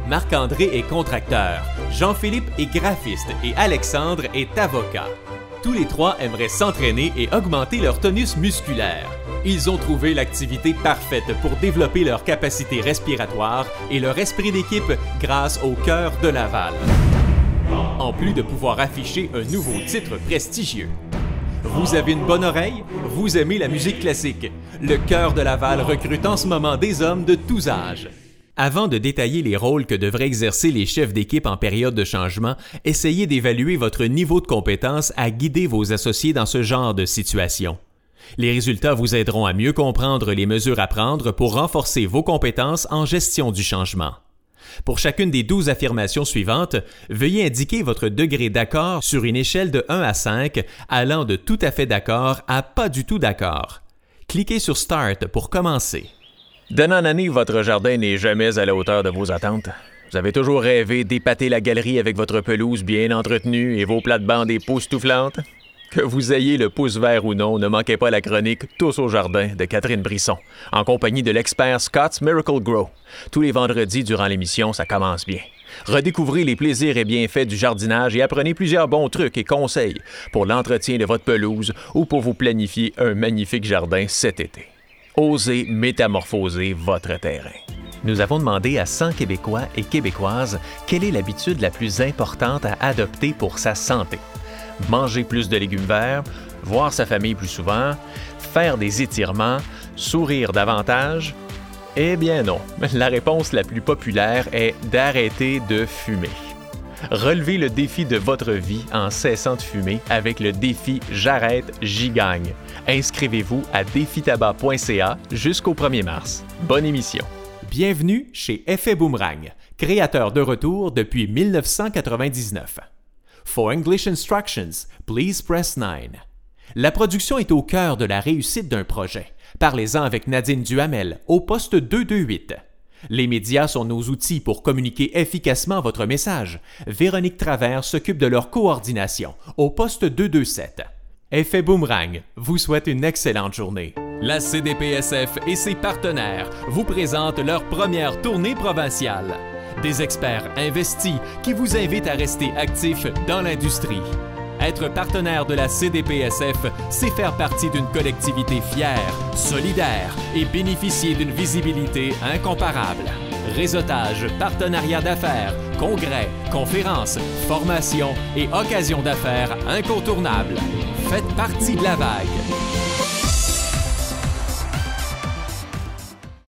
Marc-André est contracteur, Jean-Philippe est graphiste et Alexandre est avocat. Tous les trois aimeraient s'entraîner et augmenter leur tonus musculaire. Ils ont trouvé l'activité parfaite pour développer leur capacité respiratoire et leur esprit d'équipe grâce au Chœur de Laval. En plus de pouvoir afficher un nouveau titre prestigieux. Vous avez une bonne oreille? Vous aimez la musique classique? Le Chœur de Laval recrute en ce moment des hommes de tous âges. Avant de détailler les rôles que devraient exercer les chefs d'équipe en période de changement, essayez d'évaluer votre niveau de compétence à guider vos associés dans ce genre de situation. Les résultats vous aideront à mieux comprendre les mesures à prendre pour renforcer vos compétences en gestion du changement. Pour chacune des 12 affirmations suivantes, veuillez indiquer votre degré d'accord sur une échelle de 1 à 5, allant de tout à fait d'accord à pas du tout d'accord. Cliquez sur Start pour commencer. D'année en année, votre jardin n'est jamais à la hauteur de vos attentes. Vous avez toujours rêvé d'épater la galerie avec votre pelouse bien entretenue et vos plates-bandes époustouflantes. Que vous ayez le pouce vert ou non, ne manquez pas la chronique « Tous au jardin » de Catherine Brisson, en compagnie de l'expert Scott's Miracle Grow. Tous les vendredis durant l'émission, ça commence bien. Redécouvrez les plaisirs et bienfaits du jardinage et apprenez plusieurs bons trucs et conseils pour l'entretien de votre pelouse ou pour vous planifier un magnifique jardin cet été. Osez métamorphoser votre terrain. Nous avons demandé à 100 Québécois et Québécoises quelle est l'habitude la plus importante à adopter pour sa santé. Manger plus de légumes verts, voir sa famille plus souvent, faire des étirements, sourire davantage? Eh bien non, la réponse la plus populaire est d'arrêter de fumer. Relevez le défi de votre vie en cessant de fumer avec le défi J'arrête, j'y gagne. Inscrivez-vous à défitabac.ca jusqu'au 1er mars. Bonne émission. Bienvenue chez Effet Boomerang, créateur de retour depuis 1999. For English instructions, please press 9. La production est au cœur de la réussite d'un projet. Parlez-en avec Nadine Duhamel au poste 228. Les médias sont nos outils pour communiquer efficacement votre message. Véronique Travers s'occupe de leur coordination au poste 227. Effet Boomerang vous souhaite une excellente journée. La CDPSF et ses partenaires vous présentent leur première tournée provinciale. Des experts investis qui vous invitent à rester actifs dans l'industrie. Être partenaire de la CDPSF, c'est faire partie d'une collectivité fière, solidaire et bénéficier d'une visibilité incomparable. Réseautage, partenariat d'affaires, congrès, conférences, formations et occasions d'affaires incontournables. Faites partie de la vague.